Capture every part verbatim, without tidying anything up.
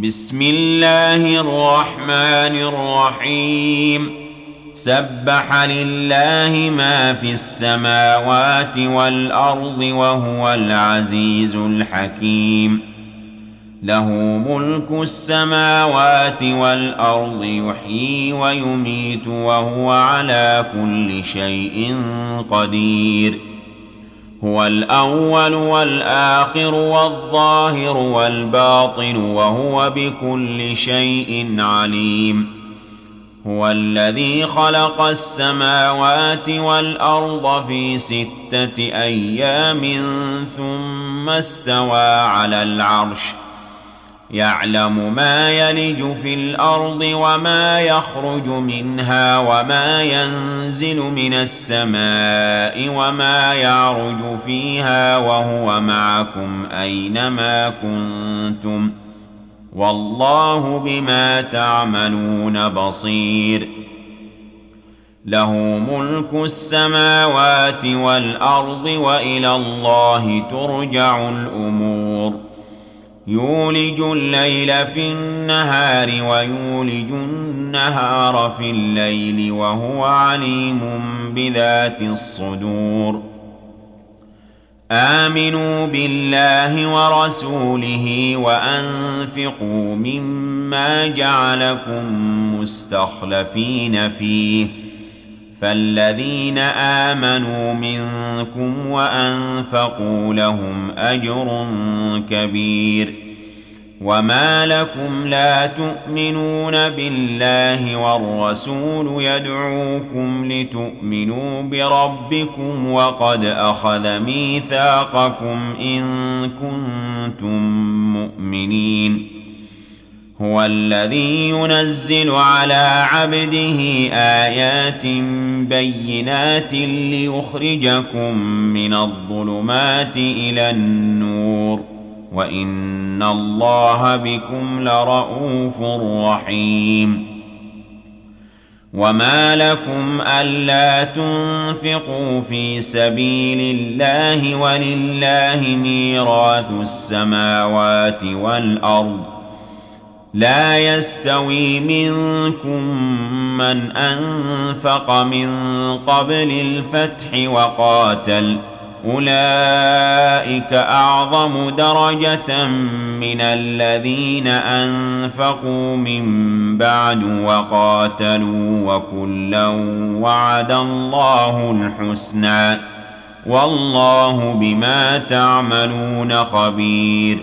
بسم الله الرحمن الرحيم سبح لله ما في السماوات والأرض وهو العزيز الحكيم له ملك السماوات والأرض يحيي ويميت وهو على كل شيء قدير هو الأول والآخر والظاهر والباطن وهو بكل شيء عليم هو الذي خلق السماوات والأرض في ستة أيام ثم استوى على العرش يعلم ما يلج في الأرض وما يخرج منها وما ينزل من السماء وما يعرج فيها وهو معكم أينما كنتم والله بما تعملون بصير له ملك السماوات والأرض وإلى الله ترجع الأمور يولج الليل في النهار ويولج النهار في الليل وهو عليم بذات الصدور آمنوا بالله ورسوله وأنفقوا مما جعلكم مستخلفين فيه فالذين آمنوا منكم وأنفقوا لهم أجر كبير وما لكم لا تؤمنون بالله والرسول يدعوكم لتؤمنوا بربكم وقد أخذ ميثاقكم إن كنتم مؤمنين هو الذي ينزل على عبده آيات بينات ليخرجكم من الظلمات إلى النور وإن الله بكم لرءوف رحيم وما لكم ألا تنفقوا في سبيل الله ولله ميراث السماوات والأرض لا يستوي منكم من أنفق من قبل الفتح وقاتل أولئك أعظم درجة من الذين أنفقوا من بعد وقاتلوا وكلا وعد الله الحسنى والله بما تعملون خبير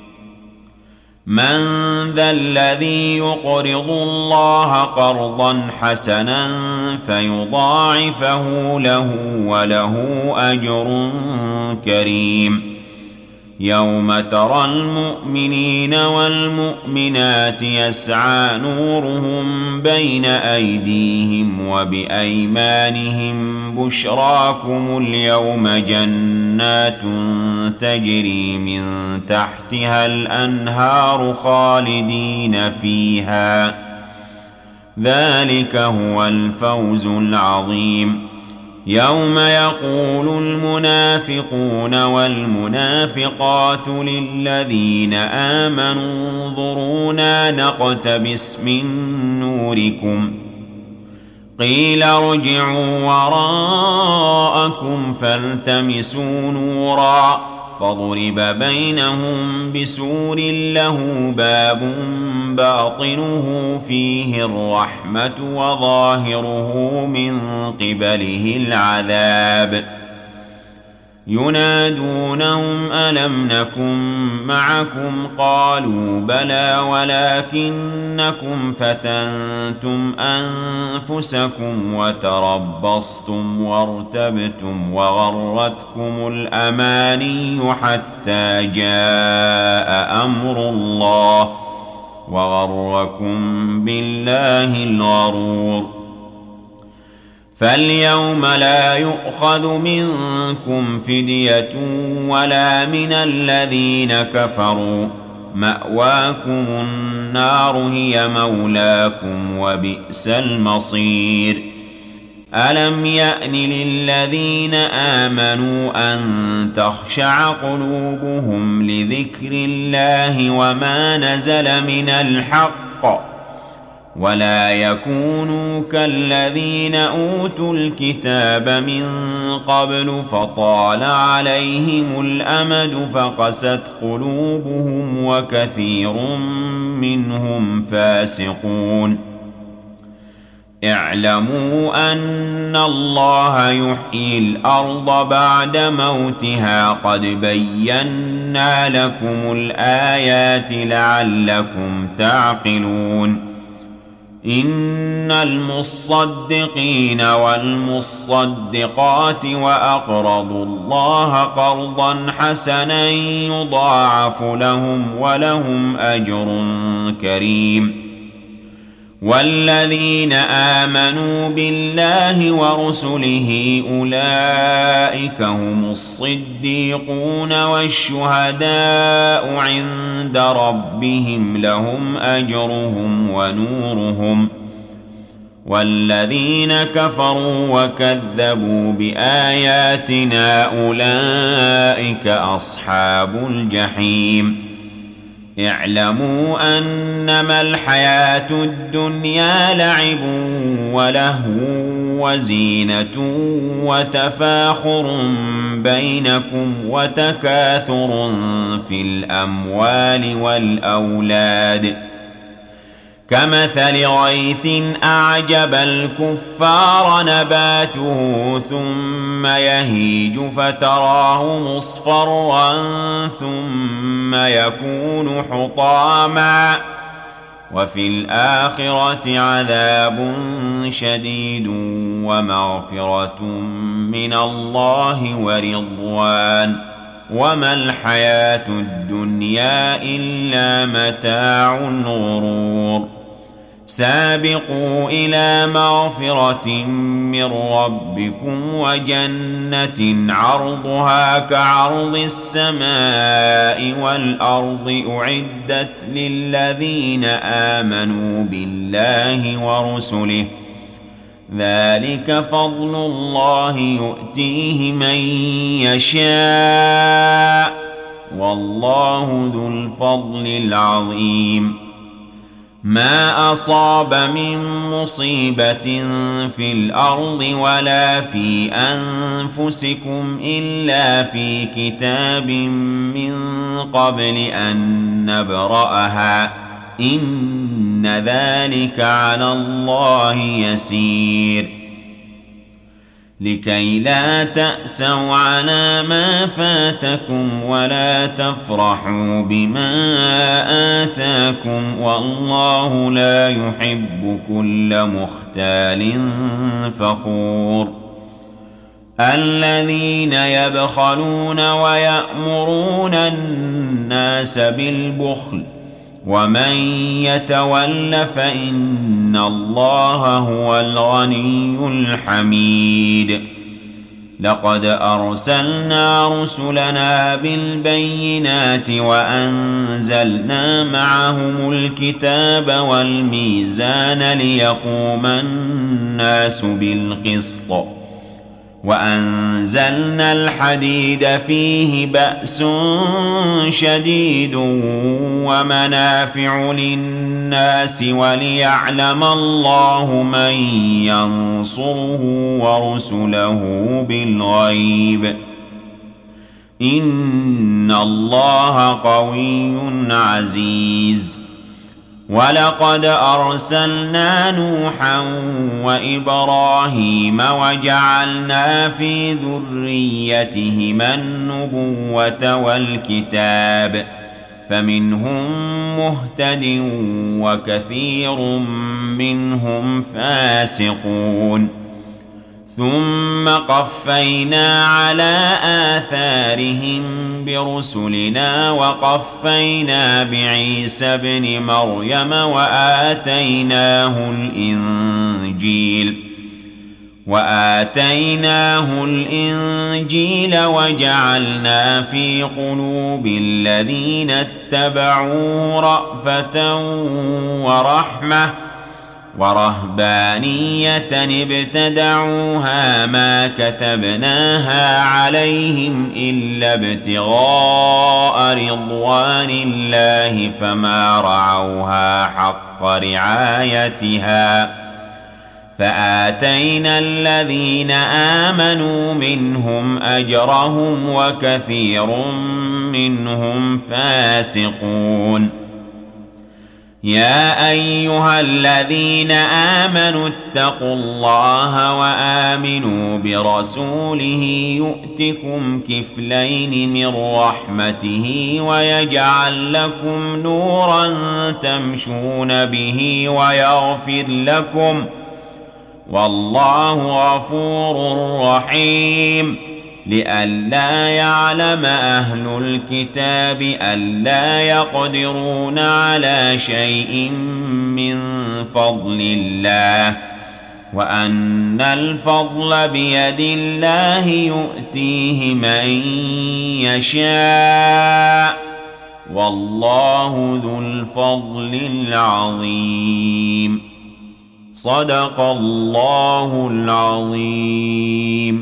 من ذا الذي يقرض الله قرضا حسنا فيضاعفه له وله أجر كريم يوم ترى المؤمنين والمؤمنات يسعى نورهم بين أيديهم وبأيمانهم بشراكم اليوم جنات تجري من تحتها الأنهار خالدين فيها ذلك هو الفوز العظيم يوم يقول المنافقون والمنافقات للذين آمنوا انظرونا نقتبس من نوركم قيل ارجعوا وراءكم فالتمسوا نورا فضرب بينهم بسور له باب باطنه فيه الرحمة وظاهره من قبله العذاب ينادونهم ألم نكن معكم قالوا بلى ولكنكم فتنتم أنفسكم وتربصتم وارتبتم وغرتكم الأماني حتى جاء أمر الله وغركم بالله الغرور فاليوم لا يؤخذ منكم فدية ولا من الذين كفروا مأواكم النار هي مولاكم وبئس المصير ألم يأن للذين آمنوا أن تخشع قلوبهم لذكر الله وما نزل من الحق ولا يكونوا كالذين أوتوا الكتاب من قبل فطال عليهم الأمد فقست قلوبهم وكثير منهم فاسقون اعلموا أن الله يحيي الأرض بعد موتها قد بينا لكم الآيات لعلكم تعقلون إن المصدقين والمصدقات وأقرضوا الله قرضا حسنا يضاعف لهم ولهم أجر كريم والذين آمنوا بالله ورسله أولئك هم الصديقون والشهداء عند ربهم لهم أجرهم ونورهم والذين كفروا وكذبوا بآياتنا أولئك أصحاب الجحيم اعلموا أنما الحياة الدنيا لعب ولهو وزينة وتفاخر بينكم وتكاثر في الأموال والأولاد كمثل غيث أعجب الكفار نباته ثم يهيج فتراه مصفرا ثم يكون حطاما وفي الآخرة عذاب شديد ومغفرة من الله ورضوان وما الحياة الدنيا إلا متاع الغرور سابقوا إلى مغفرة من ربكم وجنة عرضها كعرض السماء والأرض أعدت للذين آمنوا بالله ورسله ذلك فضل الله يؤتيه من يشاء والله ذو الفضل العظيم ما أصاب من مصيبة في الأرض ولا في أنفسكم إلا في كتاب من قبل أن نبرأها إن ذلك على الله يسير لكي لا تأسوا على ما فاتكم ولا تفرحوا بما آتاكم والله لا يحب كل مختال فخور الذين يبخلون ويأمرون الناس بالبخل ومن يتول فإن الله هو الغني الحميد لقد أرسلنا رسلنا بالبينات وأنزلنا معهم الكتاب والميزان ليقوم الناس بالقسط وأنزلنا الحديد فيه بأس شديد ومنافع للناس وليعلم الله من ينصره ورسله بالغيب إن الله قوي عزيز ولقد أرسلنا نوحا وإبراهيم وجعلنا في ذريتهما النبوة والكتاب فمنهم مهتد وكثير منهم فاسقون ثم قفينا على آثارهم برسلنا وقفينا بعيسى ابن مريم وآتيناه الإنجيل وآتيناه الإنجيل وجعلنا في قلوب الذين اتبعوه رأفة ورحمة ورهبانية ابتدعوها ما كتبناها عليهم إلا ابتغاء رضوان الله فما رعوها حق رعايتها فآتينا الذين آمنوا منهم أجرهم وكثير منهم فاسقون. يا أيها الذين آمنوا اتقوا الله وآمنوا برسوله يؤتكم كفلين من رحمته ويجعل لكم نورا تمشون به ويغفر لكم والله غفور رحيم. لئلا يعلم أهل الكتاب ألا يقدرون على شيء من فضل الله وأن الفضل بيد الله يؤتيه من يشاء والله ذو الفضل العظيم. صدق الله العظيم.